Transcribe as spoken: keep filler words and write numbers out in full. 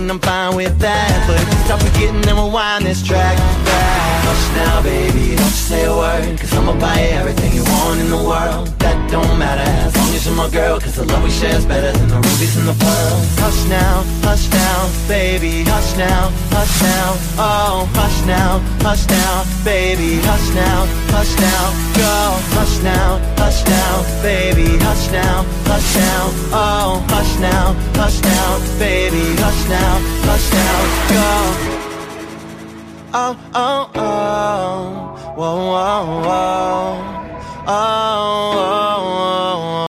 mean I'm fine with that, but stop forgetting and rewind this track back. Hush now, baby, don't you say a word, cause I'ma buy you everything you want in the world. That don't matter as long as you're my girl, cause the love we share is better than the rubies and the pearls. Hush now, hush now, baby, hush now, hush now. Oh, hush now, hush now, baby, hush now, hush now. Girl, hush now, hush now, baby, hush now, hush now. Oh, hush now, hush now, baby, hush now, hush now. Girl. Oh, oh, oh, whoa, whoa, whoa.